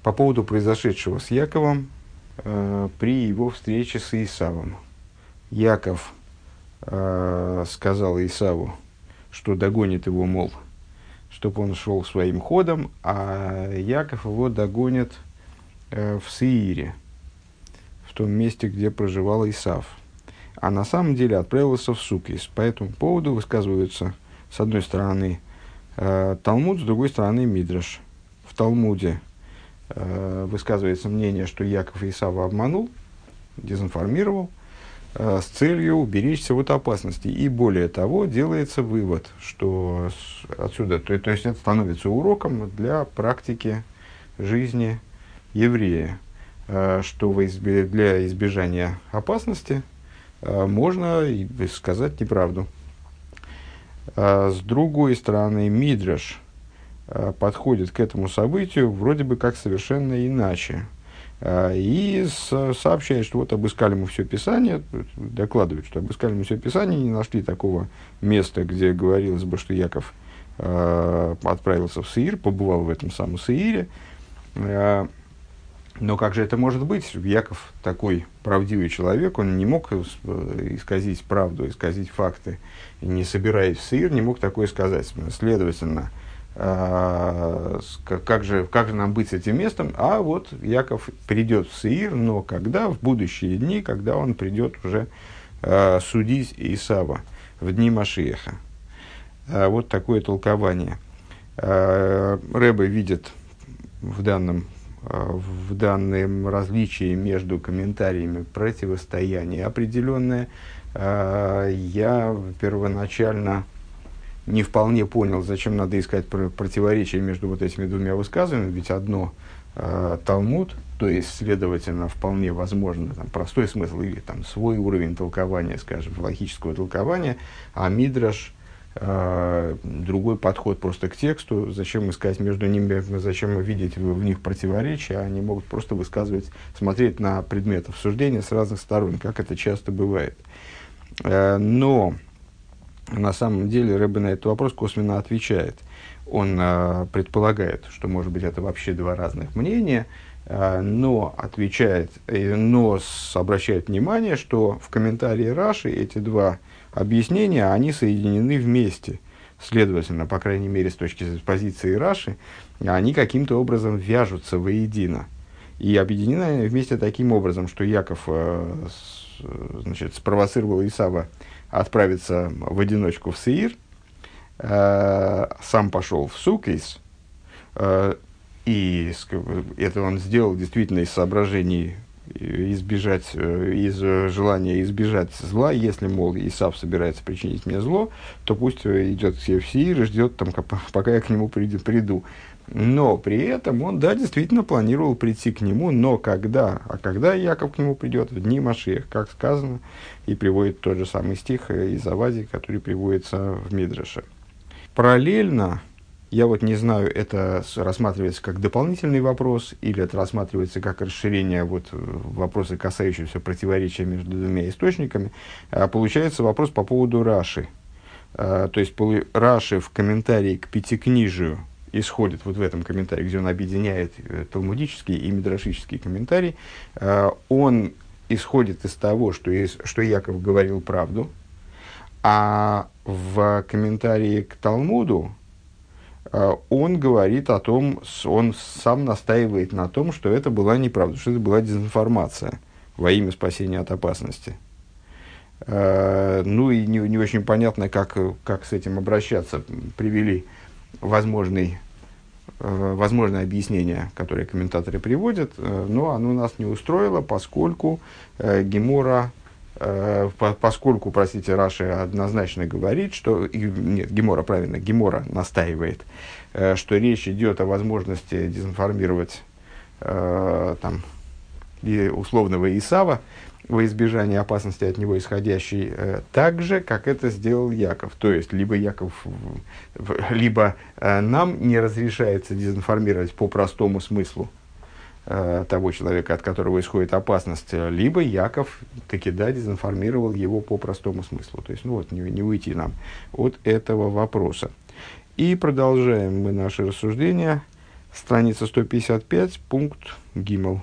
по поводу произошедшего с Яковом при его встрече с Исавом. Яков сказал Исаву, что догонит его, мол, чтобы он шел своим ходом, а Яков его догонит в Сеире, в том месте, где проживал Исав. А на самом деле отправился в Суккис. По этому поводу высказываются, с одной стороны, Талмуд, с другой стороны, Мидраш. В Талмуде высказывается мнение, что Яков Исава обманул, дезинформировал, с целью уберечься от опасности. И более того, делается вывод, что отсюда, то есть это становится уроком для практики жизни еврея, что для избежания опасности можно сказать неправду. С другой стороны, Мидраш подходит к этому событию вроде бы как совершенно иначе. И сообщает, что вот обыскали мы все Писание, докладывает, что обыскали мы все Писание, не нашли такого места, где говорилось бы, что Яков отправился в Сеир, побывал в этом самом Сеире. Но как же это может быть? Яков такой правдивый человек, он не мог исказить правду, исказить факты, не собираясь в Сеир, не мог такое сказать. Следовательно, как же нам быть с этим местом? А вот Яков придет в Сеир, но когда? В будущие дни, когда он придет уже судить Исава в дни Машиаха. Вот такое толкование. Ребе видит в данном различии между комментариями противостояние определенное. Я первоначально не вполне понял, зачем надо искать противоречие между вот этими двумя высказываниями, ведь одно Талмуд, то есть, следовательно, вполне возможно там, простой смысл или там, свой уровень толкования, скажем, логического толкования, а Мидраш другой подход просто к тексту, зачем искать между ними, зачем видеть в них противоречия, они могут просто высказывать, смотреть на предмет обсуждения с разных сторон, как это часто бывает. Но на самом деле Ребе на этот вопрос косвенно отвечает. Он предполагает, что, может быть, это вообще два разных мнения, но отвечает, но обращает внимание, что в комментарии Раши эти два объяснения, они соединены вместе. Следовательно, по крайней мере, с позиции Раши, они каким-то образом вяжутся воедино. И объединены они вместе таким образом, что Яков спровоцировал Исава отправиться в одиночку в Сеир, сам пошел в Суккис, и это он сделал действительно из соображений избежать, из желания избежать зла. Если, мол, Исав собирается причинить мне зло, то пусть идет в Сеир и ждет, там, пока я к нему приду. Но при этом он, да, действительно планировал прийти к нему, но когда? А когда Яков к нему придет? В дни Машиах, как сказано, и приводит тот же самый стих из Авади, который приводится в Мидраше. Параллельно, я вот не знаю, это рассматривается как дополнительный вопрос, или это рассматривается как расширение вопроса, касающегося противоречия между двумя источниками, получается вопрос по поводу Раши. То есть Раши в комментарии к Пятикнижию исходит вот в этом комментарии, где он объединяет талмудический и мидрашический комментарий, он исходит из того, что Яков говорил правду, а в комментарии к Талмуду он говорит о том, он сам настаивает на том, что это была неправда, что это была дезинформация во имя спасения от опасности. Ну и не очень понятно, как с этим обращаться. Привели возможное объяснение, которое комментаторы приводят, но оно нас не устроило, поскольку Раши однозначно говорит, что... Нет, Гемора настаивает, что речь идет о возможности дезинформировать условного Исава во избежание опасности от него исходящей, так же, как это сделал Яков. То есть, либо нам не разрешается дезинформировать по простому смыслу того человека, от которого исходит опасность, либо Яков таки дезинформировал его по простому смыслу. То есть, не уйти нам от этого вопроса. И продолжаем мы наши рассуждения Страница 155, пункт Гимл.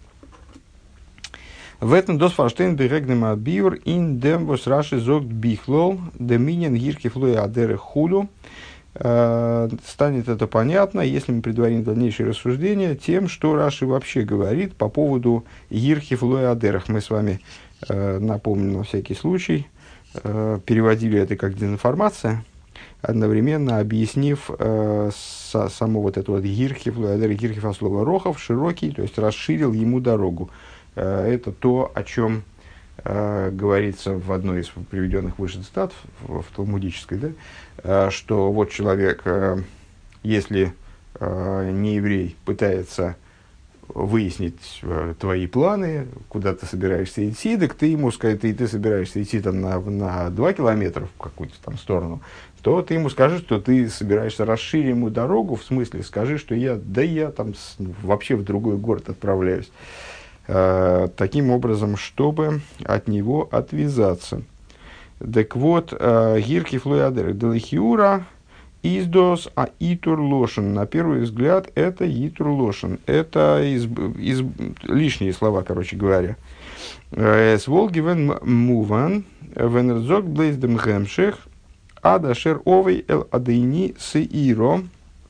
В этом дос фарштейн бирегнем абиур ин дембус раши зогт бихлол доминин гирки флои адеры худу. Станет это понятно, если мы предварим дальнейшие рассуждения тем, что Раши вообще говорит по поводу гирки флои адерах. Мы с вами, напомню на всякий случай, переводили это как дезинформация, одновременно объяснив само вот это вот гирхив, гирхив от слова рохов, широкий, то есть расширил ему дорогу. Это то, о чем говорится в одной из приведенных выше цитат, в талмудической, да, что вот человек, если не еврей, пытается выяснить твои планы, куда ты собираешься идти, так ты ему скажешь, ты собираешься идти там на 2 километра в какую-то там сторону, то ты ему скажешь, что ты собираешься расширить ему дорогу, в смысле, скажи, что я там вообще в другой город отправляюсь. Таким образом, чтобы от него отвязаться. Так вот, гирки флоядер делихиура издос а итур лошен. На первый взгляд, это итур лошен. Это лишние слова, короче говоря. С волгивен муван венерзок блейздем гемших адашер овей эл адейни сеиро.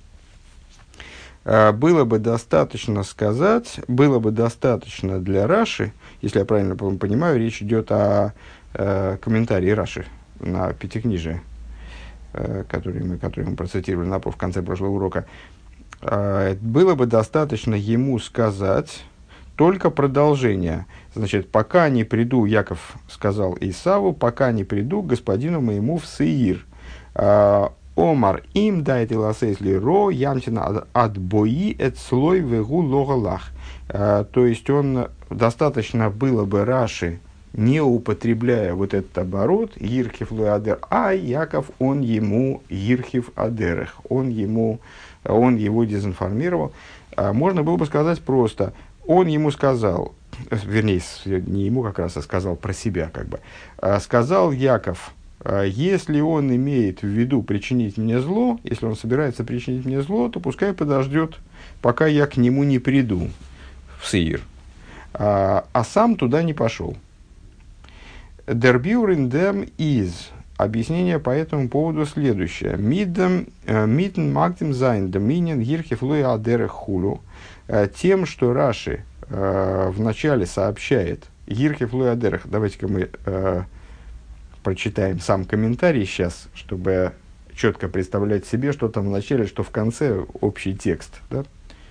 Было бы достаточно сказать, было бы достаточно для Раши, если я правильно понимаю, речь идет о комментарии Раши на Пятикнижие, который мы процитировали в конце прошлого урока. Было бы достаточно ему сказать только продолжение. Значит, пока не приду, Яков сказал Исаву, пока не приду к господину моему в Сеир. Омар им дайте ласесли ро ямтина от бои эт слой вегу логалах. То есть он достаточно было бы Раши, не употребляя вот этот оборот гирхив лоадер, а Яков он ему гирхив адерах, он его дезинформировал. Можно было бы сказать просто, он ему сказал, вернее, не ему как раз, а сказал про себя, как бы, сказал Яков, если он имеет в виду причинить мне зло, если он собирается причинить мне зло, то пускай подождет, пока я к нему не приду в Сеир. А сам туда не пошел. Дербюрин дем из. Объяснение по этому поводу следующее. Митн магдим зайн доминин гирхев луи адерех хулу. Тем, что Раши вначале сообщает гирхев луи адерех. Давайте-ка мы прочитаем сам комментарий сейчас, чтобы четко представлять себе, что там в начале, что в конце, общий текст. Да?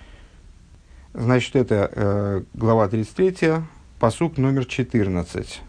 Значит, это глава 33, пасук номер 14.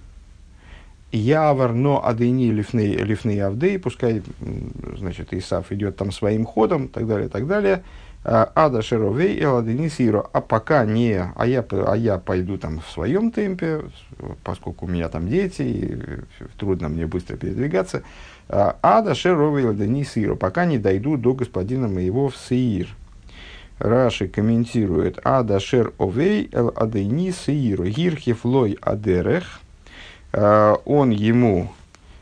Явар но адыни лифней авдей, пускай, значит, Исав идет там своим ходом, так далее, так далее. Ада шеровей эл адыни сиро, а пока не, а я пойду там в своем темпе, поскольку у меня там дети, и трудно мне быстро передвигаться. Ада шеровей эл адыни сиро, пока не дойду до господина моего в Сеир. Раши комментирует: Ада шер овей эл адыни сиро, гирхев лой адерех. Он ему,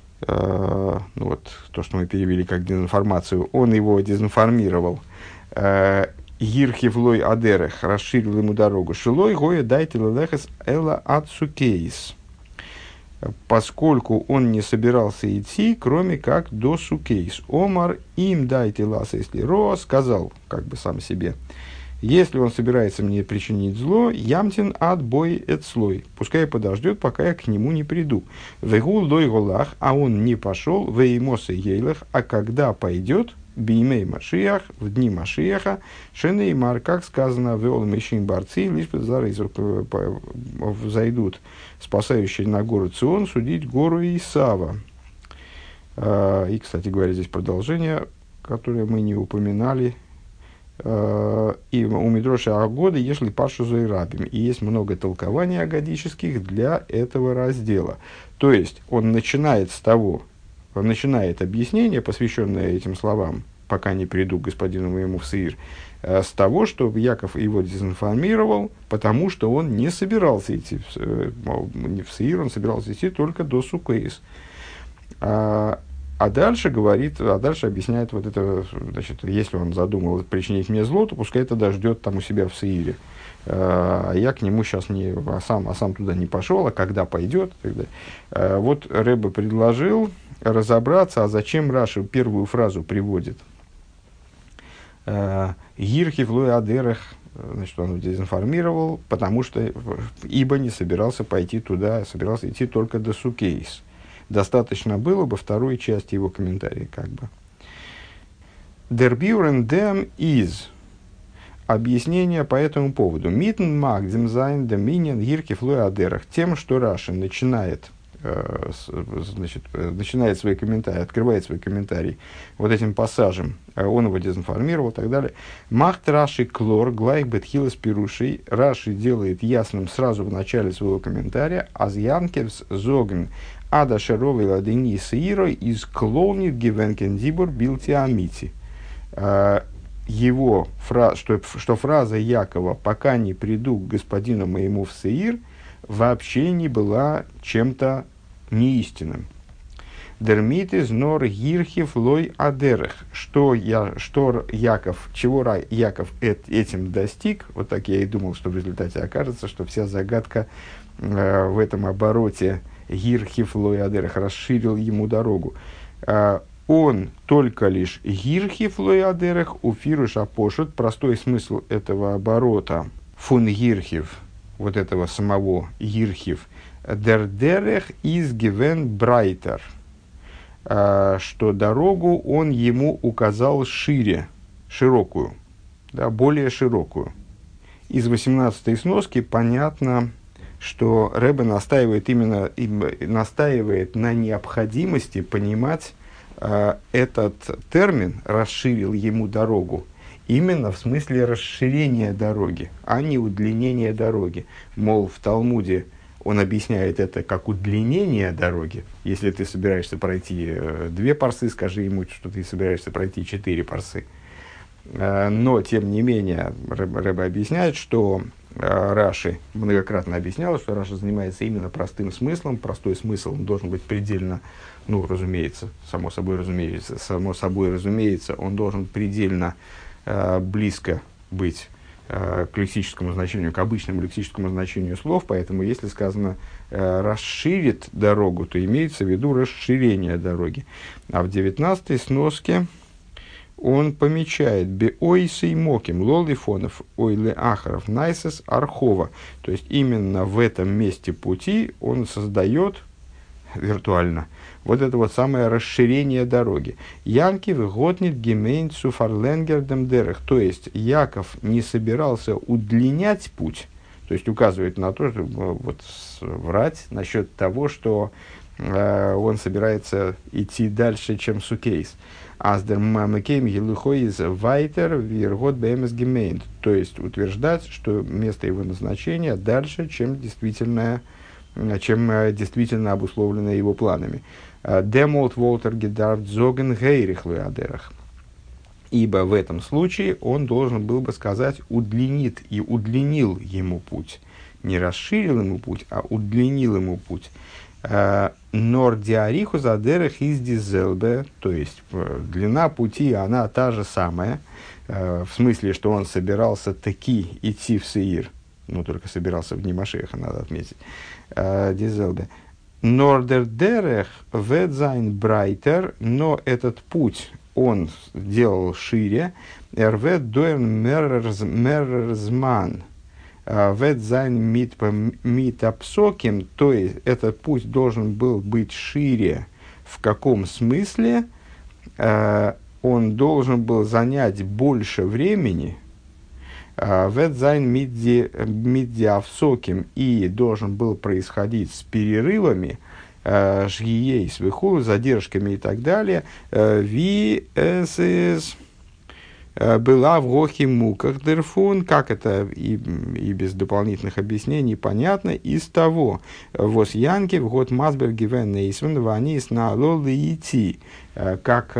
вот то, что мы перевели как дезинформацию, он его дезинформировал. Гирхев лой адерех, расширил ему дорогу. Шилой гоя дайте лелехес эла ацукейс. Поскольку он не собирался идти, кроме как до сукейс. Омар им дайте ласа, если ро, сказал, как бы сам себе. Если он собирается мне причинить зло, ямтин ад бой эт слой. Пускай подождет, пока я к нему не приду. Вегул дой голах, а он не пошел, веймосы ейлах, а когда пойдет, бимей Машиах, в дни Машиаха, шенеймар, как сказано, веол мешин борцы, лишь взойдут спасающие на гору Цион судить гору Исава. И, кстати говоря, здесь продолжение, которое мы не упоминали. И у Мидроша Агоды если Пашу Зайрабим. И есть много толкований агадических для этого раздела. То есть, он начинает с того, начинает объяснение, посвященное этим словам, пока не приду к господину моему в Сеир, с того, что Яков его дезинформировал, потому что он не собирался идти в Сеир, он собирался идти только до Сукейс. А дальше говорит, а дальше объясняет вот это, значит, если он задумал причинить мне зло, то пускай это ждет там у себя в Сеире. А я к нему сейчас не, а сам туда не пошел, а когда пойдет, и так далее. Вот Ребе предложил разобраться, а зачем Раши первую фразу приводит. Гирхи в луи адерах, значит, он дезинформировал, потому что, ибо не собирался пойти туда, собирался идти только до Сукейс. Достаточно было бы второй части его комментария, как бы. Der Buren dem is. Объяснение по этому поводу. Митн магдем зайн доминин гирки флуи адерах. Тем, что Раши начинает свои комментарии, открывает свой комментарий вот этим пассажем, он его дезинформировал и так далее. Махт Раши клор глайк бетхилас пирушей. Раши делает ясным сразу в начале своего комментария аз янкевс зогн ада шеровый ладени саирой из клоунит гивенкен дибур билти амити. Его что фраза Якова «пока не приду к господину моему в Сеир» вообще не была чем-то неистинным. Дермитис нор гирхив лой адерех. Чего Яков этим достиг, вот так я и думал, что в результате окажется, что вся загадка в этом обороте гирхив лой адерех, расширил ему дорогу. Он только лишь гирхив лой адерех уфируш апошут. Простой смысл этого оборота фун гирхив, вот этого самого гирхив, дердерех из гивен брайтер, что дорогу он ему указал широкую, да, более широкую. Из 18-й сноски понятно, что Ребе настаивает на необходимости понимать этот термин «расширил ему дорогу» именно в смысле расширения дороги, а не удлинения дороги. Мол, в Талмуде он объясняет это как удлинение дороги. Если ты собираешься пройти 2 парсы, скажи ему, что ты собираешься пройти 4 парсы. Но, тем не менее, Ребе объясняет, что Раши многократно объяснял, что Раши занимается именно простым смыслом. Простой смысл он должен быть предельно, само собой разумеется, он должен предельно близко быть к лексическому значению, к обычному лексическому значению слов. Поэтому, если сказано «расширит дорогу», то имеется в виду расширение дороги. А в 19-й сноске он помечает «беойсей моким лолифонов ойле ахаров найсес архова». То есть, именно в этом месте пути он создает виртуально вот это вот самое расширение дороги. Янкив готнит гемейн цуфарленгердем дерех. То есть, Яков не собирался удлинять путь, то есть, указывает на то, что врать насчет того, что он собирается идти дальше, чем Сукейс. Аздер мамекейм елухой из вайтер виргот бэмэс гемейн. То есть, утверждать, что место его назначения дальше, чем действительно обусловлено его планами. Демолт волтер гедарт зоген гейрихлы адерах. Ибо в этом случае он должен был бы сказать удлинит и удлинил ему путь. Не расширил ему путь, а удлинил ему путь. Нор диариху задерах из дизелбе, то есть длина пути, она та же самая, в смысле, что он собирался таки идти в Сеир, только собирался в дни Машеха, надо отметить, дизелбе. Нордер дерех ведзайн брайтер, но этот путь он делал шире, эрвет доен мерзман, ведзайн митапсоким, то есть этот путь должен был быть шире. В каком смысле? Он должен был занять больше времени, ведзайн мидиавсоким, и должен был происходить с перерывами, жгией, с выху, задержками и так далее, висс была в гохе муках дерфун, как это и без дополнительных объяснений понятно, из того, вос янки в год масберги веннейсвен ванис на лолы идти, как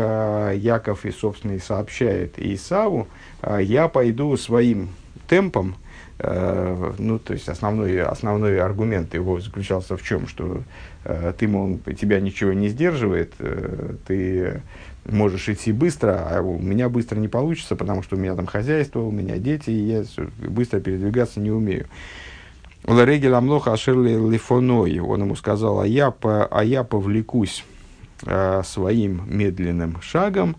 Яков и, собственно, и сообщает Исаву, я пойду своим темпом, Ну, то есть основной аргумент его заключался в чем? Что ты, мол, тебя ничего не сдерживает, ты можешь идти быстро, а у меня быстро не получится, потому что у меня там хозяйство, у меня дети, и я быстро передвигаться не умею. Лареги ламлоха ашерли лифоной. Он ему сказал, а я повлекусь своим медленным шагом,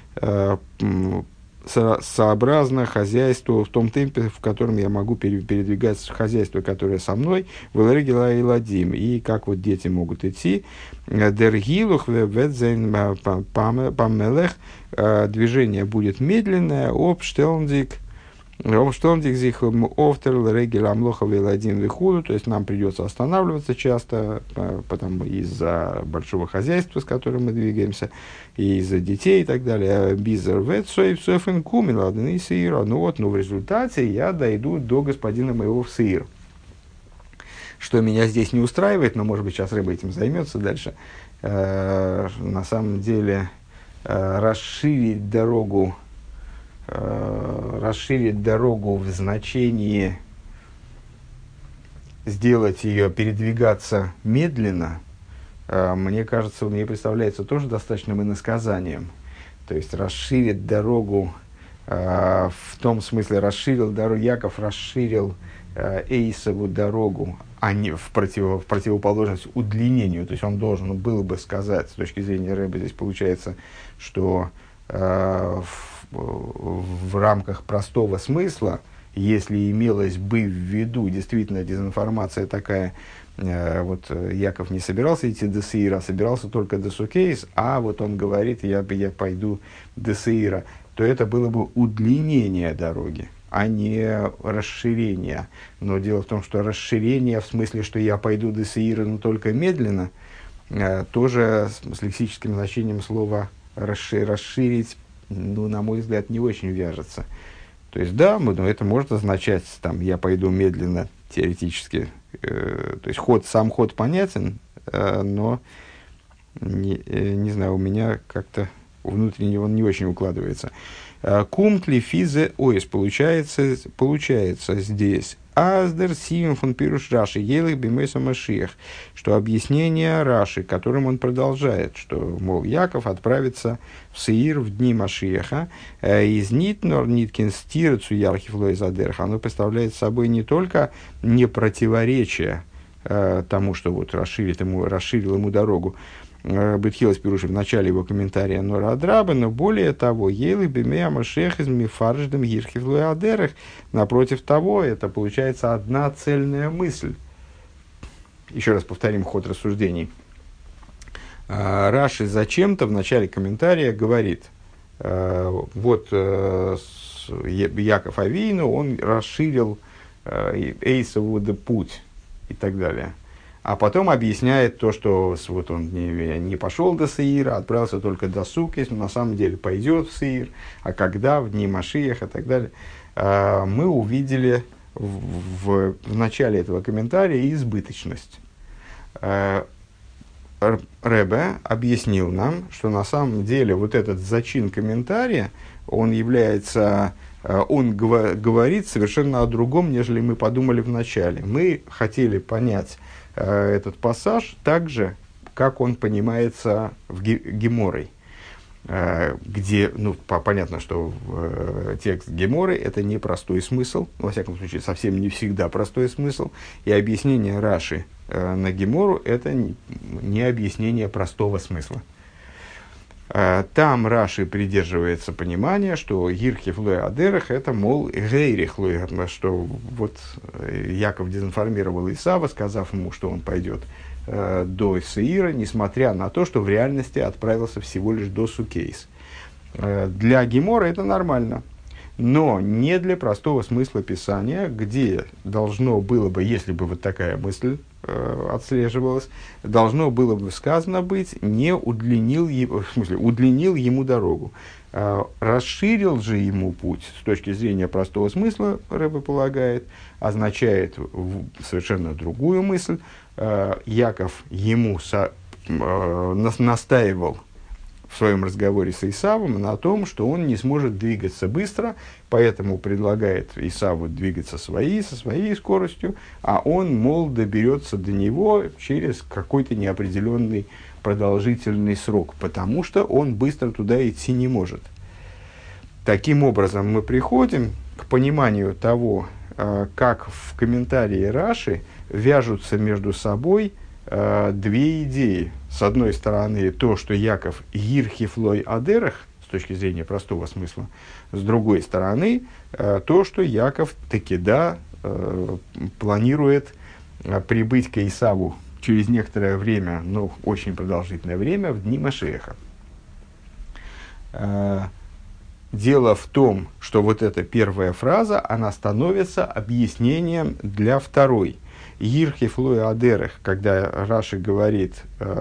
сообразно хозяйству в том темпе, в котором я могу передвигать хозяйство, которое со мной, в Лареги и ладим, и как вот дети могут идти. Дергилух ведзейн памелех, движение будет медленное, обштелндик, то есть нам придется останавливаться часто, потому из-за большого хозяйства, с которым мы двигаемся, и из-за детей и так далее. Ну, в результате я дойду до господина моего в Сеир. Что меня здесь не устраивает, но, может быть, сейчас рыба этим займется дальше. На самом деле, расширить дорогу в значении сделать ее передвигаться медленно, мне кажется, мне представляется тоже достаточным иносказанием. То есть расширить дорогу в том смысле, Яков расширил Эйсову дорогу, а не в противоположность удлинению. То есть он должен был бы сказать, с точки зрения Рэба, здесь получается, что в рамках простого смысла, если имелось бы в виду действительно дезинформация такая, вот Яков не собирался идти до Сеира, а собирался только до Сукейс, а вот он говорит, я пойду до Сеира, то это было бы удлинение дороги, а не расширение. Но дело в том, что расширение в смысле, что я пойду до Сеира, но только медленно, тоже с лексическим значением слова расширить, ну, на мой взгляд, не очень вяжется. То есть, да, но это может означать, там, я пойду медленно, теоретически. То есть, сам ход понятен, но, не знаю, у меня как-то внутренне он не очень укладывается. Кумтли физе оис, получается здесь. Аздер сивим фон пируш Раши, елых бимейса Машиях, что объяснение Раши, которым он продолжает, что, мол, Яков отправится в Сеир в дни Машиеха, из нитнор ниткин стирцу ярхив лоизадерха, оно представляет собой не только не противоречие тому, что вот расширил ему дорогу, Бетхилас Пируша в начале его комментария Нора Адраба, но более того, Ейлы Бемея Машех из Мифарждем Гирхив Адерах, напротив того, это получается одна цельная мысль. Еще раз повторим ход рассуждений. Раши зачем-то в начале комментария говорит, вот Яков Авину, он расширил Эйсову путь и так далее. А потом объясняет то, что вот он не пошел до Сеира, отправился только до Суккис, но на самом деле пойдет в Сеир, а когда, в дни Машиях и так далее. Мы увидели в начале этого комментария избыточность. Ребе объяснил нам, что на самом деле вот этот зачин комментария, он говорит совершенно о другом, нежели мы подумали в начале. Мы хотели понять этот пассаж так же, как он понимается Геморой, где, понятно, что текст Геморы – это не простой смысл, во всяком случае, совсем не всегда простой смысл, и объяснение Раши на Гемору – это не объяснение простого смысла. Там Раши придерживается понимания, что Гирхив лой адерах – это, мол, гейрих лой, что вот Яков дезинформировал Исава, сказав ему, что он пойдет до Сеира, несмотря на то, что в реальности отправился всего лишь до Сукейс. Для Гемора это нормально, но не для простого смысла Писания, где должно было бы, если бы вот такая мысль отслеживалась, должно было бы сказано быть, удлинил ему дорогу. Расширил же ему путь, с точки зрения простого смысла, Ребе полагает, означает совершенно другую мысль. Яков ему настаивал в своем разговоре с Исавом на том, что он не сможет двигаться быстро, поэтому предлагает Исаву двигаться со своей скоростью, а он, мол, доберется до него через какой-то неопределенный продолжительный срок, потому что он быстро туда идти не может. Таким образом, мы приходим к пониманию того, как в комментарии Раши вяжутся между собой две идеи. С одной стороны, то, что Яков гирхифлой адерах, с точки зрения простого смысла. С другой стороны, то, что Яков таки планирует прибыть к Исаву через некоторое время, ну, очень продолжительное время, в дни Машеха. Дело в том, что вот эта первая фраза, она становится объяснением для второй. Гирхифлой адерах, когда Раши говорит,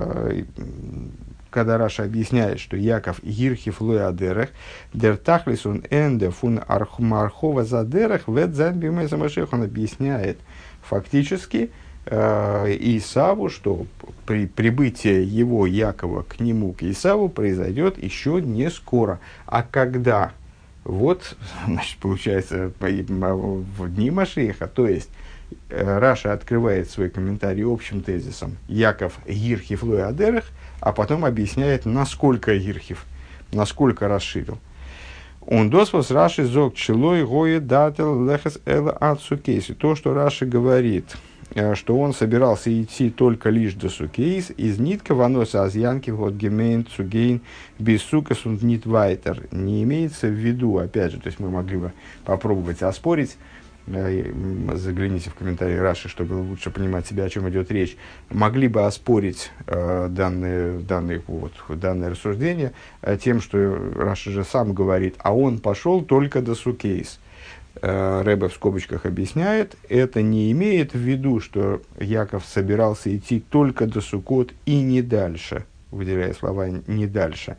когда Раши объясняет, что Яков гирхифлой адерах, дер тахлис он энде фун архова задерах вет занбимэ замашех, он объясняет фактически Исаву, что прибытие его, Якова, к нему, к Исаву, произойдет еще не скоро. А когда? Вот, значит, получается, в дни Машеха, то есть, Раша открывает свой комментарий общим тезисом Яков гирхив лой адерах, а потом объясняет, насколько гирхив, насколько расширил. Он досвос Раши зог челой гои дател лехес эла ацукейси. То, что Раши говорит, что он собирался идти только лишь до Сукейс, из нитка воноса азьянки вот гемейн цугейн без сукас und нит вайтер. Не имеется в виду, опять же, то есть мы могли бы попробовать оспорить, загляните в комментарии Раши, чтобы лучше понимать себя, о чем идет речь, могли бы оспорить данное рассуждение тем, что Раши же сам говорит, а он пошел только до Сукейс. Ребе в скобочках объясняет, это не имеет в виду, что Яков собирался идти только до Суккот и не дальше, выделяя слова «не дальше».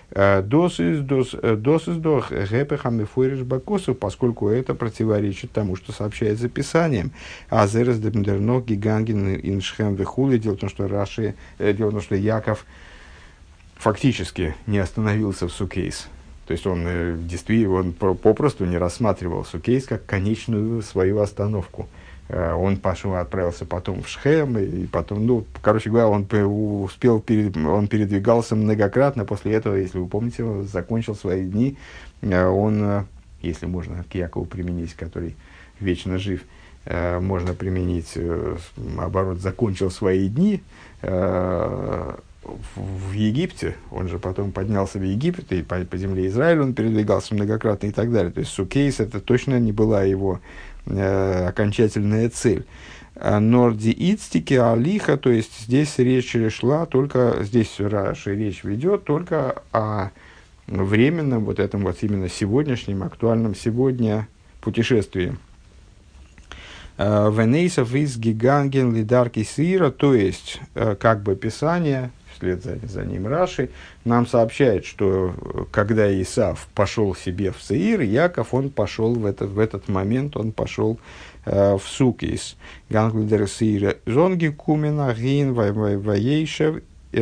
Поскольку это противоречит тому, что сообщается Писанием. Азерес демдернох гиганген иншхем вехули. Дело в том, что Яков фактически не остановился в Сукейс. То есть он действительно попросту не рассматривал Сукейс как конечную свою остановку. Он отправился потом в Шхем, и потом, короче говоря, он передвигался многократно. После этого, если вы помните, он закончил свои дни. Он, если можно к Якову применить, который вечно жив, можно применить оборот «закончил свои дни». В Египте, он же потом поднялся в Египет, и по земле Израиля он передвигался многократно и так далее. То есть Сукейс это точно не была его окончательная цель. Норди ицтики алиха, то есть здесь речь шла только, здесь Раши речь ведет только о временном, вот этом вот именно сегодняшнем, актуальном сегодня путешествии. Венейсов из гиганген лидарки сира, то есть как бы Писание, вслед за ним Раши, нам сообщает, что когда Исав пошел себе в Сеир, Яков, он пошел в этот момент, он пошел в Сукейс. Ганглидер Сира зонги кумена гин ваейшев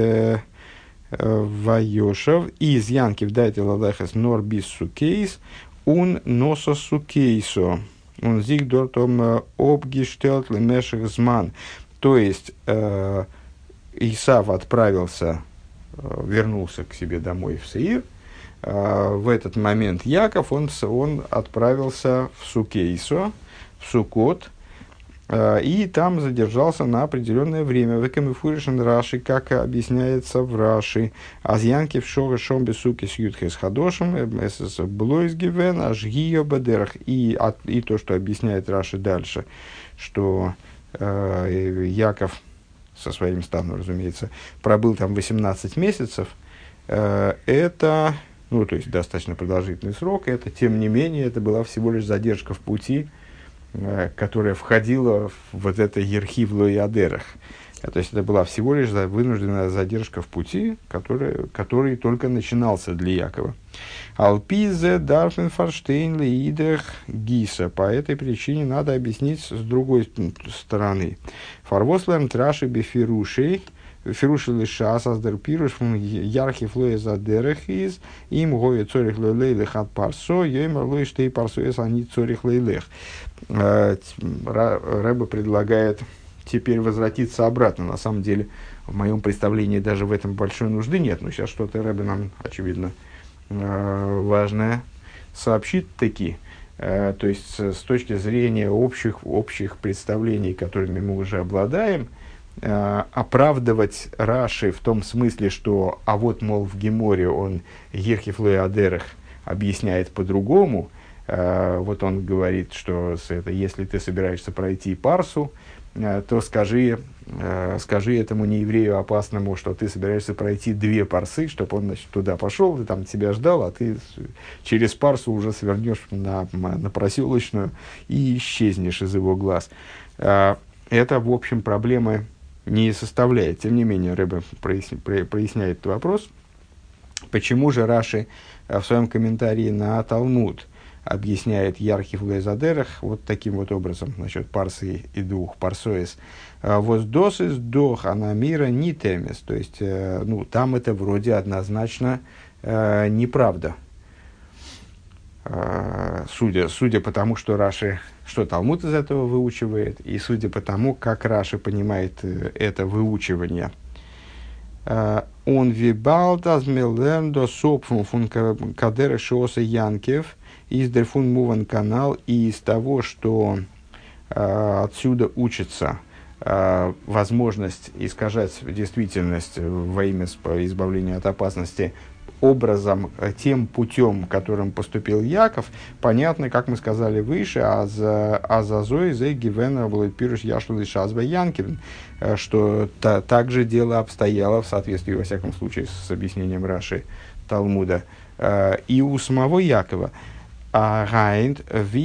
вайошев из Янки вдайте ладахас норбис Сукейс ун носа Сукейсо. Он зиг дортом обгештелт лемеших зман. То есть Исав вернулся к себе домой в Сеир. В этот момент Яков, он отправился в Сукейсо, в Суккот, и там задержался на определенное время. Векамифуришен Раши, как объясняется в Раши, азьянки в шога шомбе суки с ютхес хадошем, эсэс блойс гивен, аж гио бадерах. И то, что объясняет Раши дальше, что Яков со своим станом, разумеется, пробыл там 18 месяцев, это, то есть достаточно продолжительный срок, это, тем не менее, это была всего лишь задержка в пути, которая входила в вот это ерхивло и адерах. То есть это была всего лишь вынужденная задержка в пути, который только начинался для Якова. Алпизе дарфен фарштейн леидех гиса. По этой причине надо объяснить с другой стороны. Фарвослем траши бифирушей Фирушили шас аздер пируш ярхи флоя задерех из им гоя цорих лейлех от парсо йоймер лой штей парсо эс они цорих лейлех. Рэбе предлагает теперь возвратиться обратно. На самом деле, в моем представлении даже в этом большой нужды нет. Но сейчас что-то Рэбе нам, очевидно, важное сообщит таки. То есть, с точки зрения общих представлений, которыми мы уже обладаем, оправдывать Раши в том смысле, что а вот, мол, в Геморе он Герхифлой Адерах объясняет по-другому. Вот он говорит, что если ты собираешься пройти парсу, то скажи этому нееврею опасному, что ты собираешься пройти 2 парсы, чтобы он, значит, туда пошел, и там тебя ждал, а ты через парсу уже свернешь на проселочную и исчезнешь из его глаз. Это, в общем, проблемы не составляет. Тем не менее, Рэбе проясняет этот вопрос. Почему же Раши в своем комментарии на Талмуд объясняет ярхи в Лезадерах вот таким вот образом, насчет парсы и дух, парсоис. Воздосис дох анамира не темес. То есть, там это вроде однозначно неправда. Судя по тому, что Раши, что Талмуд из этого выучивает, и судя по тому, как Раши понимает это выучивание. Он вибалт азмелерндо сопфун фун кадера шоса янкев из дерфун муван канал, и из того, что отсюда учится возможность искажать действительность во имя избавления от опасности образом, тем путем, которым поступил Яков, понятно, как мы сказали выше, азазой зе гивена блэпируш яшлы шазба янкивен, что также дело обстояло в соответствии, во всяком случае, с объяснением Раши Талмуда, и у самого Якова. Каким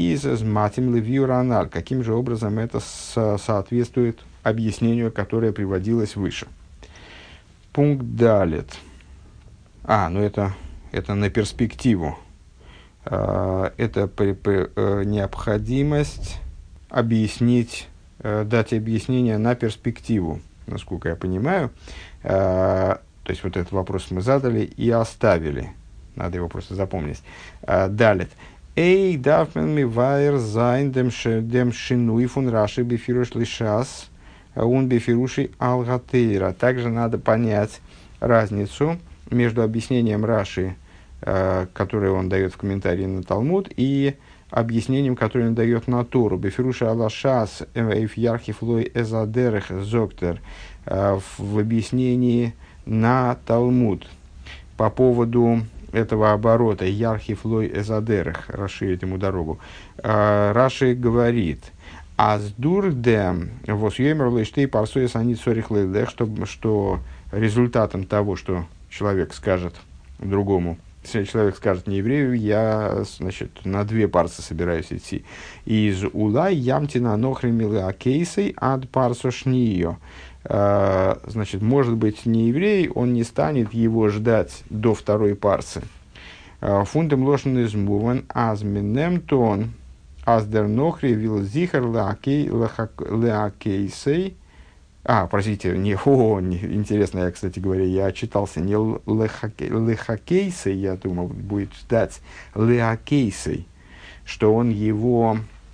же образом это соответствует объяснению, которое приводилось выше. Пункт далит. Это на перспективу. Это необходимость объяснить, дать объяснение на перспективу, насколько я понимаю. То есть, вот этот вопрос мы задали и оставили. Надо его просто запомнить. Далит. Эй, дарфмен ми вайер зайн дем шинуй фун раши бифируш лишас, он бифируши алгатейра. Также надо понять разницу между объяснением Раши, которое он дает в комментарии на Талмуд, и объяснением, которое он дает на Тору. Бифируши алашас эйф ярхифлой эзадерех зоктер, в объяснении на Талмуд по поводу этого оборота ярхифлой эзадерех, расширить ему дорогу. Раши говорит: аздурдем восьемерлы штей парсуес они цорихлейлех, что результатом того, что человек скажет другому, если человек скажет нееврею, я, значит, на 2 парсы собираюсь идти. Из улай ямтина нохремилы акейсей ад парсо шниё. Значит, может быть, нееврей, он не станет его ждать до 2 парсы. Фундам лошен из муван азминем тон аздер нохри вил зихар леакейсей. Простите, интересно, я, кстати говоря, я отчитался, не лехакейсей, я думал, будет ждать леакейсей, что он его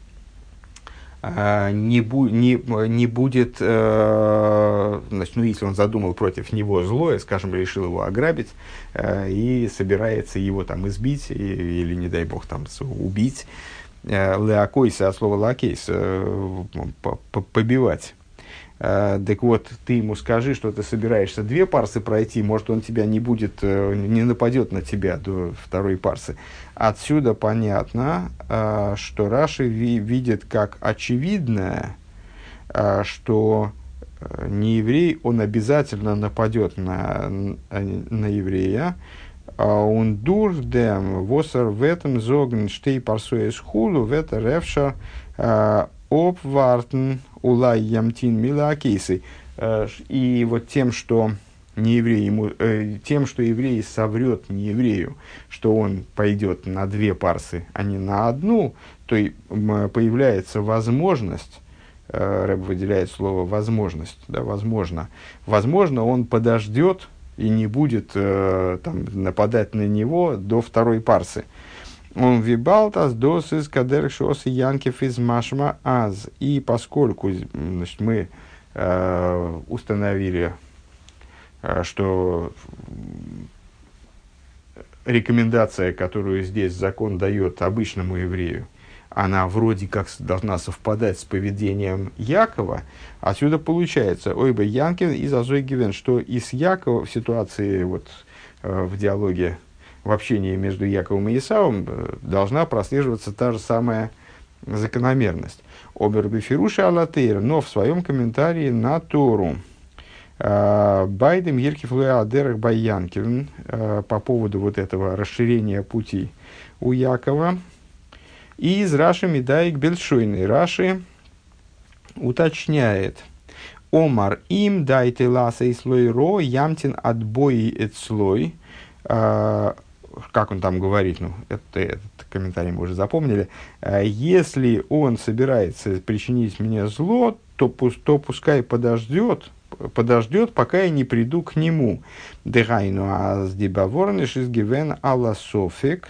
не будет, значит, если он задумал против него злое, скажем, решил его ограбить и собирается его там избить или, не дай бог, там убить, леакойса от слова лакейс, побивать. Так вот, ты ему скажи, что ты собираешься 2 парсы пройти, может, он тебя не нападет на тебя до 2 парсы. Отсюда понятно, что Раши видит как очевидное, что нееврей, он обязательно нападет на еврея. Он дурдем восер в этом зогн штей парсуэс хулу в это ревша обвартен улай ямтин милакейсы. И вот тем, что еврей соврет нееврею, что он пойдет на 2 парсы, а не на 1, то появляется возможность Рэб выделяет слово «возможность». Да, возможно. Возможно, он подождет и не будет там, нападать на него до второй парсы. Он вибалтас дос из кадер шос янкев из машма аз. И поскольку, значит, мы установили, что рекомендация, которую здесь закон дает обычному еврею, она вроде как должна совпадать с поведением Якова, отсюда получается, ой бы Янкин из Азой Гивен, что и с Якова в ситуации, вот, в диалоге, в общении между Яковом и Исавом должна прослеживаться та же самая закономерность. Обербифируши Алатейр, но в своем комментарии на Тору, Байдем Еркифлуя Адерах Байянкин, по поводу вот этого расширения пути у Якова, и из Раши Медаик Бельшойный. Раши уточняет: Омар им дайте ласа и слой ро ямтин отбои эт слой. Как он там говорит, ну, этот комментарий мы уже запомнили. Если он собирается причинить мне зло, то пускай подождет, пока я не приду к нему. Дегайну аздибаворниш из гивен алла софик.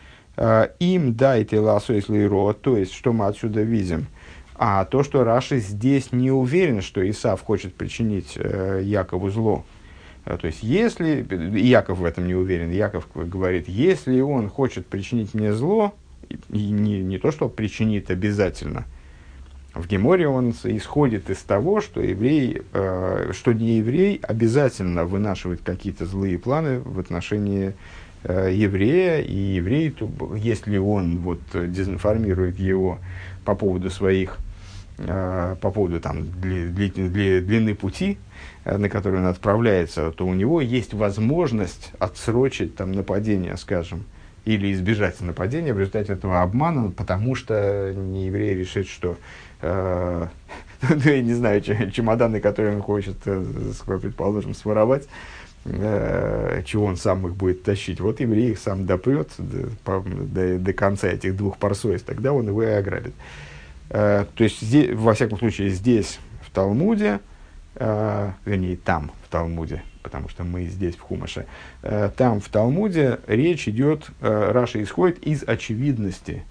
Им дайте ласу если ро, то есть, что мы отсюда видим? А то, что Раши здесь не уверен, что Исав хочет причинить Якову зло. То есть, если... Яков в этом не уверен. Яков говорит, если он хочет причинить мне зло, и не то, что причинит обязательно. В Геморе он исходит из того, что еврей, что не еврей обязательно вынашивает какие-то злые планы в отношении еврея, и еврей, если он вот, дезинформирует его по поводу своих, по поводу там, длины пути, на который он отправляется, то у него есть возможность отсрочить там, нападение, скажем, или избежать нападения в результате этого обмана, потому что нееврей решит, что я не знаю, чемоданы, которые он хочет, предположим, своровать, чего он сам их будет тащить. Вот еврей их сам допрет до конца этих 2 парсоис, тогда он его и ограбит. То есть, здесь, во всяком случае, здесь, в Талмуде, вернее, там, в Талмуде, потому что мы здесь, в Хумаше, там, в Талмуде, речь идет, Раши исходит из очевидности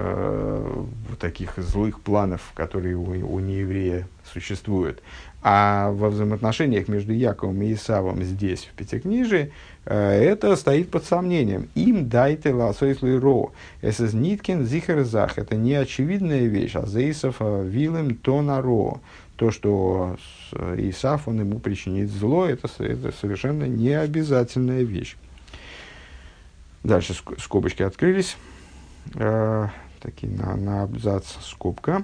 таких злых планов, которые у нееврея существуют. А во взаимоотношениях между Яковом и Исавом здесь, в Пятикнижии, это стоит под сомнением. Им дайте ласойслый ро. Эсэс ниткин зихерзах. Это не очевидная вещь. А за вилем то на ро. То, что Исав, он ему причинит зло, это совершенно не обязательная вещь. Дальше скобочки открылись. Такие на абзац скобка.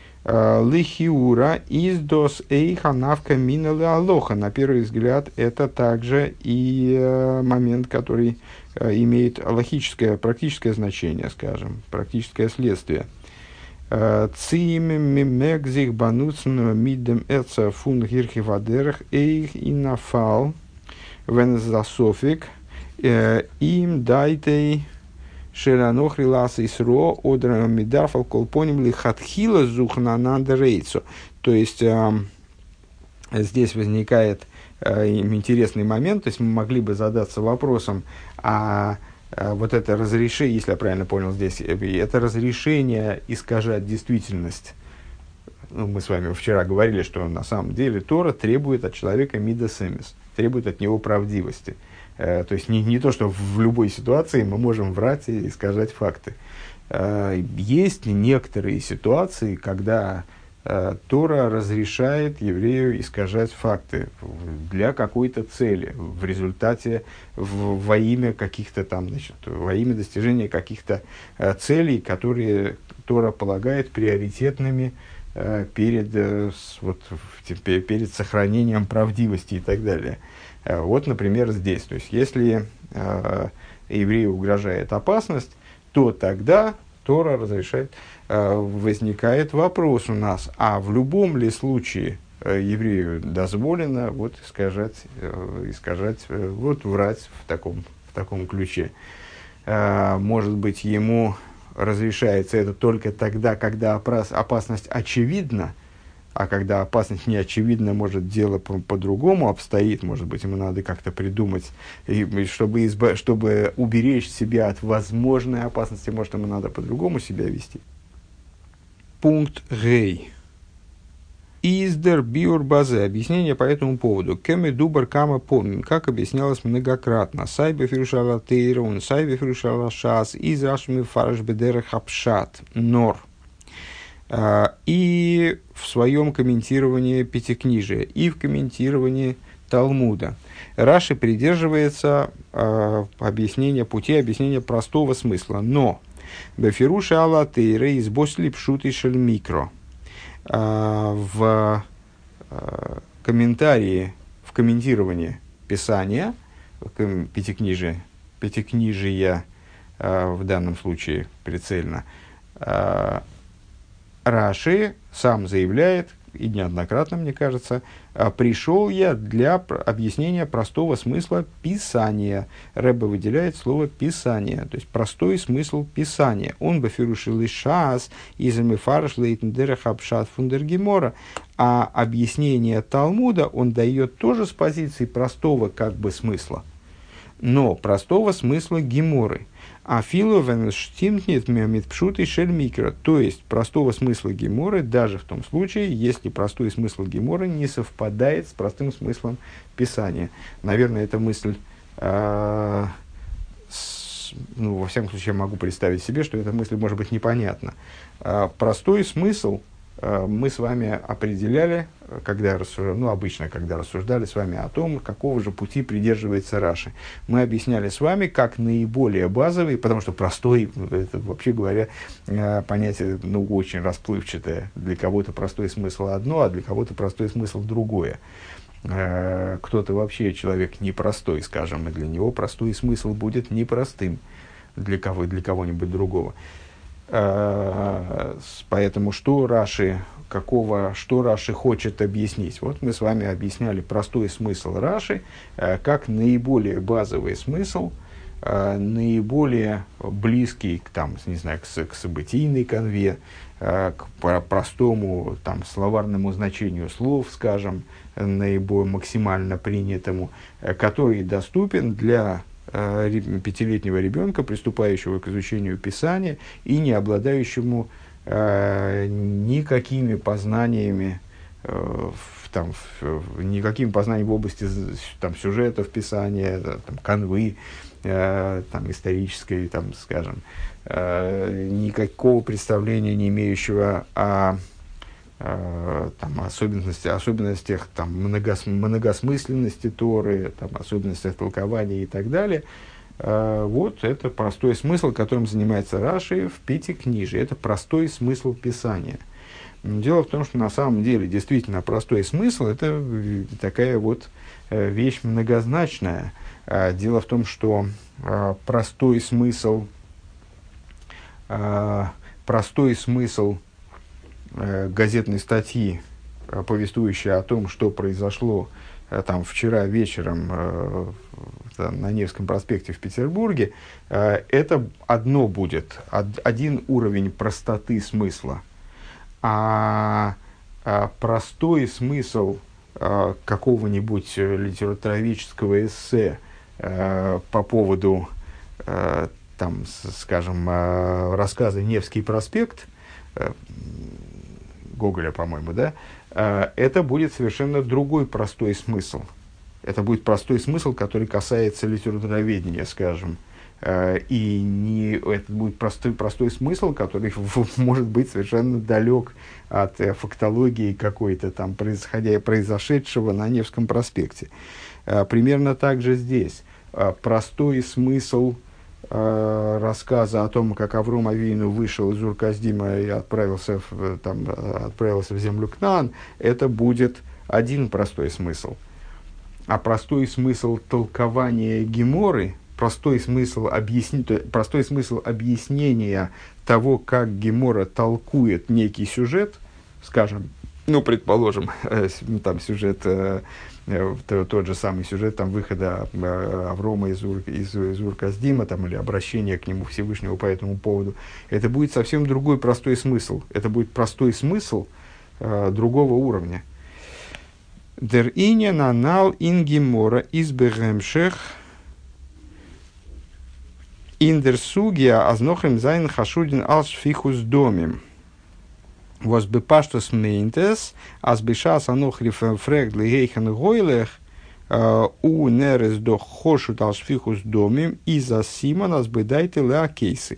Лихиура издос эйха навка миналы алоха. На первый взгляд, это также и момент, который имеет логическое, практическое значение, скажем, практическое следствие. Цим мимегзих бануцн мидем эца фун гирхи вадерах эйх и нафал вензасофик им дайтей шеранохри лас исро одра мидарфал колпоним ли хатхила зухнанандерейцо. То есть, здесь возникает интересный момент, то есть мы могли бы задаться вопросом, вот это разрешение, если я правильно понял здесь, это разрешение искажать действительность. Ну, мы с вами вчера говорили, что на самом деле Тора требует от человека мидас эмес, требует от него правдивости. То есть не то, что в любой ситуации мы можем врать и искажать факты. Есть некоторые ситуации, когда Тора разрешает еврею искажать факты для какой-то цели, в результате, во имя каких-то там, значит, во имя достижения каких-то целей, которые Тора полагает приоритетными перед сохранением правдивости и так далее. Вот, например, здесь. То есть, если еврею угрожает опасность, то тогда Тора разрешает, возникает вопрос у нас, а в любом ли случае еврею дозволено вот искажать, вот врать в таком ключе. Может быть, ему разрешается это только тогда, когда опасность очевидна, А когда опасность не очевидна, может, дело по-другому обстоит, может быть, ему надо как-то придумать, чтобы уберечь себя от возможной опасности, может, ему надо по-другому себя вести. Пункт Гей. Издер биур базе. Объяснение по этому поводу. Кеме дубар кама помним. Как объяснялось многократно. Сайбе фирушала тейрун, сайбе фирушала шас, из рашми фараш бедера хапшат. Нор. И в своем комментировании Пятикнижия, и в комментировании Талмуда. Раши придерживается пути объяснения простого смысла. Но бефируши алла тейры из босли пшуты шель микро. В комментарии, в комментировании Писания, Пятикнижия в данном случае прицельно, Раши сам заявляет, и неоднократно, мне кажется, пришел я для объяснения простого смысла Писания. Рэбе выделяет слово Писание, то есть простой смысл Писания. Он бафирушил и шас, изамифарш лейтендерах абшат фундергемора. А объяснение Талмуда он дает тоже с позиции простого как бы смысла, но простого смысла Геморы. А филовен штимтнет митпшут и шельмикера, то есть простого смысла Геморы, даже в том случае, если простой смысл Геморы не совпадает с простым смыслом Писания. Наверное, эта мысль, во всяком случае, я могу представить себе, что эта мысль может быть непонятна. Простой смысл мы с вами определяли, обычно, когда рассуждали с вами о том, какого же пути придерживается Раши. Мы объясняли с вами, как наиболее базовый, потому что простой, это, вообще говоря, понятие очень расплывчатое. Для кого-то простой смысл одно, а для кого-то простой смысл другое. Кто-то вообще человек непростой, скажем, и для него простой смысл будет непростым для кого-нибудь другого. Поэтому что Раши хочет объяснить? Вот мы с вами объясняли простой смысл Раши как наиболее базовый смысл, наиболее близкий к событийной канве, к простому словарному значению слов, скажем, наиболее максимально принятому, который доступен для пятилетнего ребенка, приступающего к изучению Писания и не обладающему никакими познаниями, никакими познаниями в области сюжетов Писания, канвы, исторической, никакого представления не имеющего о особенностях многосмысленности Торы, особенностях толкования и так далее. Вот это простой смысл, которым занимается Раши в Пятикнижии. Это простой смысл Писания. Дело в том, что на самом деле действительно простой смысл – это такая вот вещь многозначная. Дело в том, что простой смысл газетной статьи, повествующей о том, что произошло вчера вечером на Невском проспекте в Петербурге, это одно будет, один уровень простоты смысла. А простой смысл какого-нибудь литературоведческого эссе по поводу, рассказа «Невский проспект», Гоголя, по-моему, да, это будет совершенно другой простой смысл. Это будет простой смысл, который касается литературоведения, скажем. Это будет простой смысл, который может быть совершенно далек от фактологии какой-то произошедшего на Невском проспекте. Примерно так же здесь. Простой смысл рассказа о том, как Авром Авину вышел из Ур-Касдима и отправился в землю Кнаан, это будет один простой смысл. А простой смысл толкования Геморы, простой смысл объяснения того, как Гемора толкует некий сюжет, скажем, предположим, сюжет, тот же самый сюжет выхода Аврома из Ур-Касдима, или обращения к нему Всевышнего по этому поводу, это будет совсем другой простой смысл. Это будет простой смысл, другого уровня. Der Inyan anal in Gemora is begемшех in der Sugia азнохем sein хашудин als фихус домим. Was bepashtos meintes, as bishas anoch refragt ligeichen goylech, у нерес до хошут als фихус домим, и за симон as бедайте леакейсы.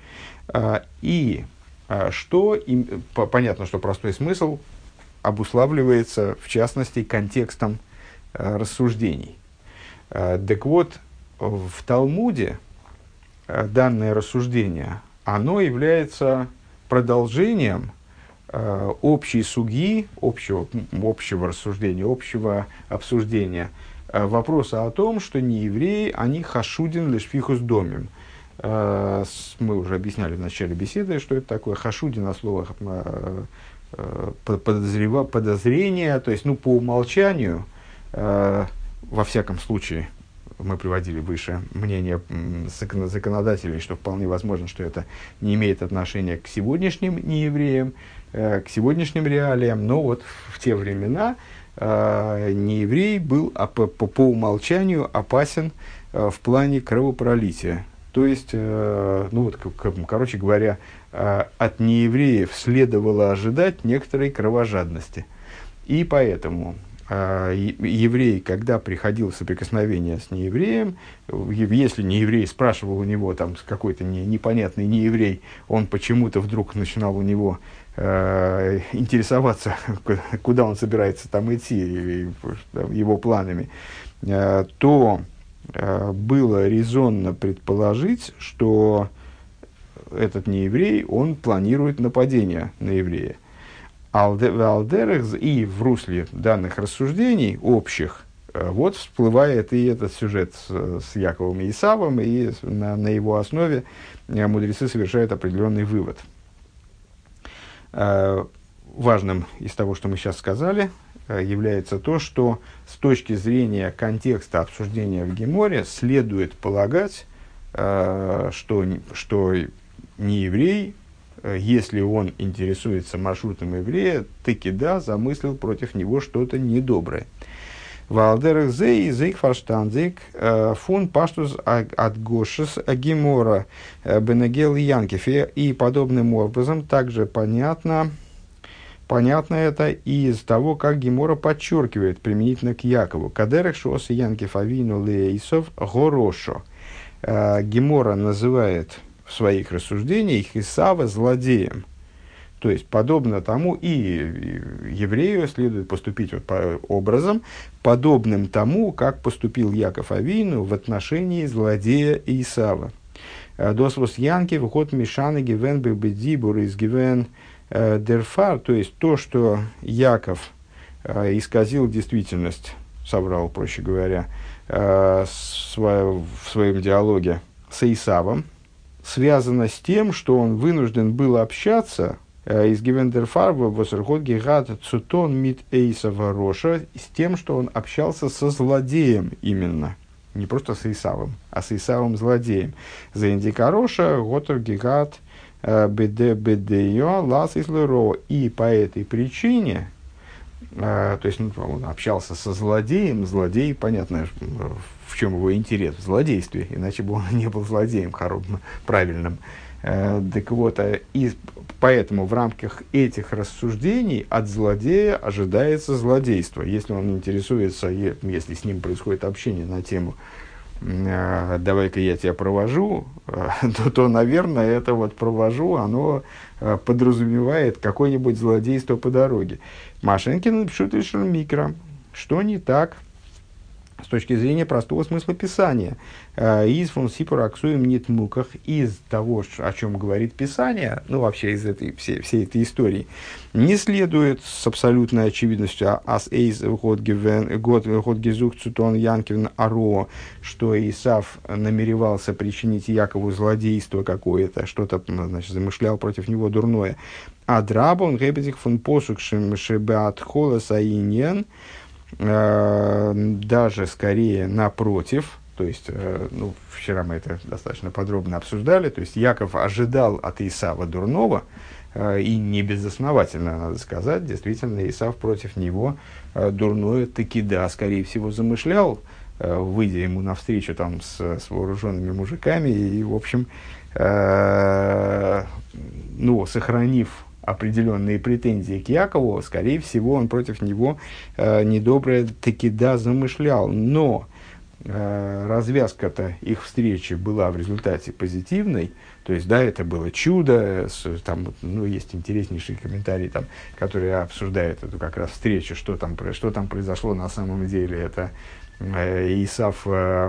И что, понятно, что простой смысл обуславливается, в частности, контекстом рассуждений. Так вот, в Талмуде данное рассуждение, оно является продолжением общей суги, общего рассуждения, общего обсуждения вопроса о том, что неевреи, они хашудин лешфихус домим. Мы уже объясняли в начале беседы, что это такое хашудин, от слова подозрение, то есть, по умолчанию, во всяком случае, мы приводили выше мнение законодателей, что вполне возможно, что это не имеет отношения к сегодняшним неевреям, к сегодняшним реалиям, но вот в те времена нееврей был по умолчанию опасен в плане кровопролития. То есть, короче говоря, от неевреев следовало ожидать некоторой кровожадности. И поэтому еврей, когда приходил в соприкосновение с неевреем, если нееврей спрашивал у него, там, какой-то непонятный нееврей, он почему-то вдруг начинал у него интересоваться, куда он собирается там идти, его планами, то было резонно предположить, что этот нееврей, он планирует нападение на еврея. И в русле данных рассуждений общих, вот всплывает и этот сюжет с Яковом и Исавом, и на его основе мудрецы совершают определенный вывод. Важным из того, что мы сейчас сказали, является то, что с точки зрения контекста обсуждения в Геморе следует полагать, что нееврей, если он интересуется маршрутом еврея, таки да, замыслил против него что-то недоброе. Валдерах зей зейк фарштандик фун паштус от гошес Гемора бенегел янкефе. И подобным образом также понятно это из того, как Гемора подчеркивает применительно к Якову. Кадерах шос янкеф авину лейсов горошо. Гемора называет в своих рассуждениях Исава злодеем. То есть, подобно тому, и еврею следует поступить образом, подобным тому, как поступил Яков Авину в отношении злодея Исава. Досвос янки выход мишаны гивен бебедибур из гивен дерфар, то есть то, что Яков исказил действительность, соврал, проще говоря, в своем диалоге с Исавом, связано с тем, что он вынужден был общаться из Гивендерфарба Восерхот Гигат Цутон Мит Эйсава Роша, с тем, что он общался со злодеем именно. Не просто с Исавом, а с Исавом злодеем. За Индика Роша Готер Гигат Бедео Лас Ислеро. И по этой причине, то есть он общался со злодеем, злодей, понятно, в чем его интерес, в злодействе, иначе бы он не был злодеем правильным. Так вот, и поэтому в рамках этих рассуждений от злодея ожидается злодейство. Если он интересуется, если с ним происходит общение на тему «давай-ка я тебя провожу», то, наверное, это вот «провожу», оно подразумевает какое-нибудь злодейство по дороге. Машенькин пшутишь микро. Что не так с точки зрения простого смысла Писания? Из фон сипур аксуем нит муках, из того, о чем говорит Писание, вообще из всей этой истории, не следует с абсолютной очевидностью ас эйз год гезух цутон янкивен аро, что Исав намеревался причинить Якову злодейство какое-то, что-то, замышлял против него дурное. А драбон гебетих фон посукшим шебеат холоса иньян, даже скорее напротив, то есть, вчера мы это достаточно подробно обсуждали, то есть Яков ожидал от Исава дурного, и не безосновательно, надо сказать, действительно, Исав против него дурное таки да, скорее всего, замышлял, выйдя ему навстречу там с вооруженными мужиками и, в общем, сохранив определенные претензии к Якову, скорее всего, он против него недоброе таки да замышлял. Но развязка-то их встречи была в результате позитивной, то есть, да, это было чудо, там, есть интереснейший комментарий, там, который обсуждает эту как раз встречу, что там произошло на самом деле. Это Исав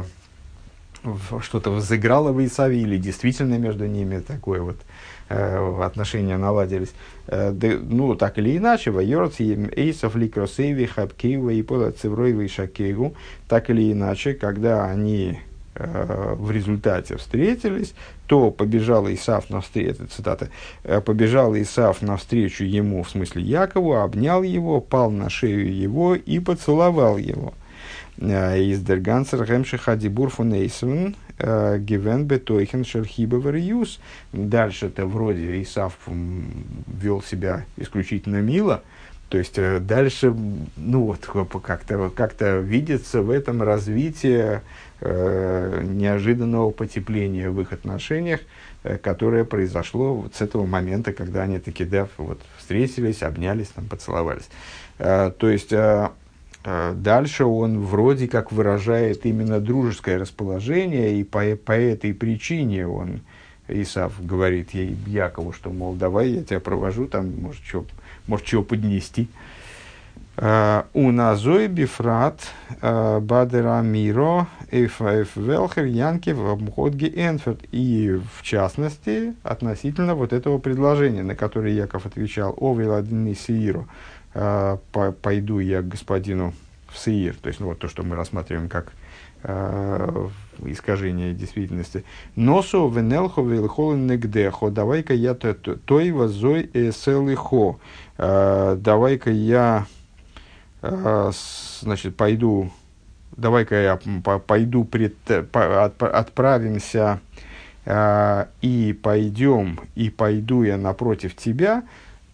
что-то возыграло в Исаве, или действительно между ними такое вот отношения наладились. Так или иначе, Эйсов ликросейви хабкейва и пола цевроевый шакейгу, так или иначе, когда они в результате встретились, то побежал Исав навстречу, это цитата, побежал Исав навстречу ему, в смысле Якову, обнял его, пал на шею его и поцеловал его. Из Дергансер Гемшиха Дибур фон Эйсвен Гивен Бетойхен Шерхибовер Юс. Дальше-то вроде Исав вел себя исключительно мило. То есть дальше, как-то видится в этом развитие неожиданного потепления в их отношениях, которое произошло вот с этого момента, когда они таки встретились, обнялись, поцеловались. То есть дальше он вроде как выражает именно дружеское расположение, и по этой причине Исав говорит ей, Якову, что, мол, давай я тебя провожу, там, может, чего поднести. У назой бифрат бадера миро велхер янкев обходги энферт. И в частности, относительно вот этого предложения, на которое Яков отвечал, о виладини сииру, пойду я к господину в Сеир, то есть то, что мы рассматриваем как искажение действительности. Носу венелхо вилхолен негдехо, давай-ка я той возой эселихо, давай-ка я пойду, отправимся и пойду я напротив тебя.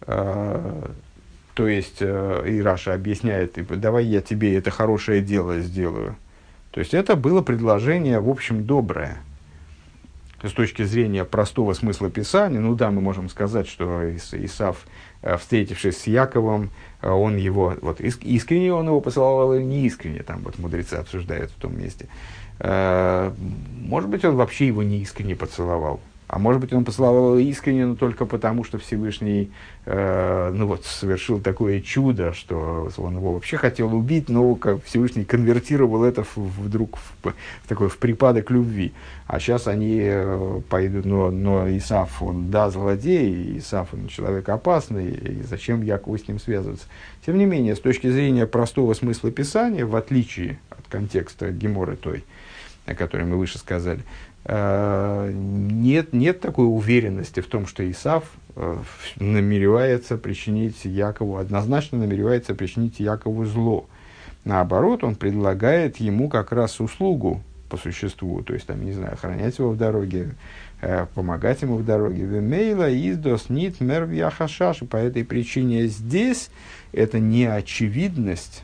То есть, и Раша объясняет, давай я тебе это хорошее дело сделаю. То есть, это было предложение, в общем, доброе. С точки зрения простого смысла Писания, мы можем сказать, что Исав, встретившись с Яковом, он его, искренне он его поцеловал или не искренне, там мудрецы обсуждают в том месте. Может быть, он вообще его не искренне поцеловал. А может быть, он поцеловал его искренне, но только потому, что Всевышний совершил такое чудо, что он его вообще хотел убить, но Всевышний конвертировал это вдруг в припадок любви. А сейчас они пойдут, но Исав, он злодей, Исав, он человек опасный, и зачем Якову с ним связываться? Тем не менее, с точки зрения простого смысла Писания, в отличие от контекста Геморы той, о которой мы выше сказали, нет такой уверенности в том, что Исав намеревается причинить Якову, однозначно намеревается причинить Якову зло. Наоборот, он предлагает ему как раз услугу по существу, то есть, охранять его в дороге, помогать ему в дороге. Вемейла издос нит мерв яхашаш. По этой причине здесь это неочевидность,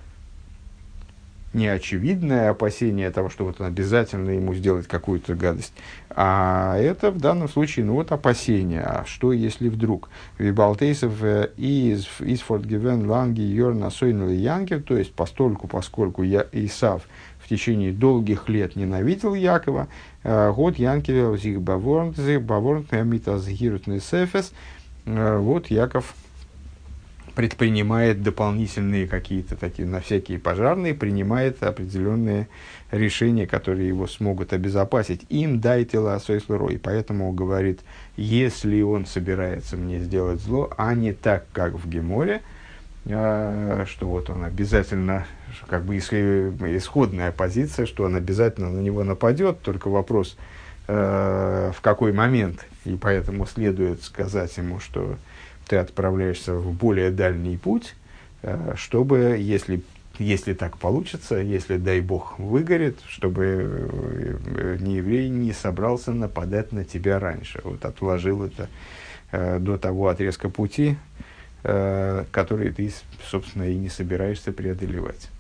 неочевидное опасение того, что он обязательно ему сделать какую-то гадость, а это в данном случае, опасение, а что если вдруг? Вибалтейсов из фортгивен ланги йорна сойнли янгер, то есть поскольку Исав в течение долгих лет ненавидел Якова, год янкер зих баворнт митас гирутный сефес, вот Яков предпринимает дополнительные какие-то такие, на всякие пожарные, принимает определенные решения, которые его смогут обезопасить. Им дайте ласойслуро. И поэтому говорит, если он собирается мне сделать зло, а не так, как в Геморе, что он обязательно, исходная позиция, что он обязательно на него нападет, только вопрос, в какой момент. И поэтому следует сказать ему, что ты отправляешься в более дальний путь, чтобы, если если так получится, если, дай бог, выгорит, чтобы нееврей не собрался нападать на тебя раньше. Вот отложил это до того отрезка пути, который ты, собственно, и не собираешься преодолевать.